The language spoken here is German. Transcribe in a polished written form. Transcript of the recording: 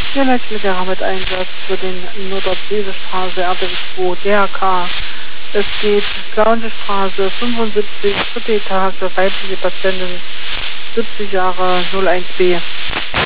Ja, letztlicher mit Einsatz für den Nordostseestraße RTW 2 DRK. Es geht Clownsche-Straße 75, dritte Etage, weibliche Patientin, 70 Jahre 01B.